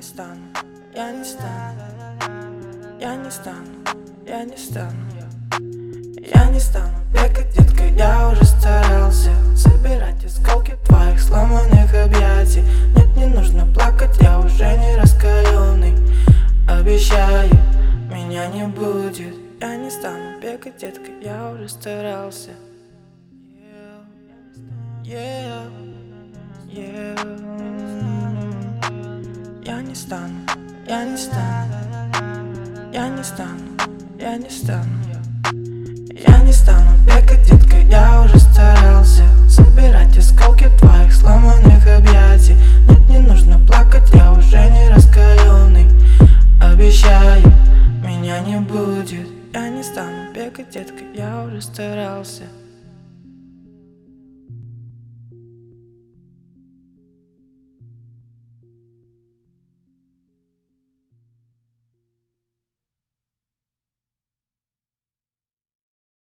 не стану, я не стану, я не стану, я не стану, я не стану бегать, детка, я уже старался собирать осколки твоих сломанных объятий. Нет, не нужно плакать, я уже не раскаленный. Обещаю, меня не будет. Я не стану бегать, детка, я уже старался. Yeah, yeah. Я не стану, я не стану, я не стану, я не стану, я не стану бегать, детка, я уже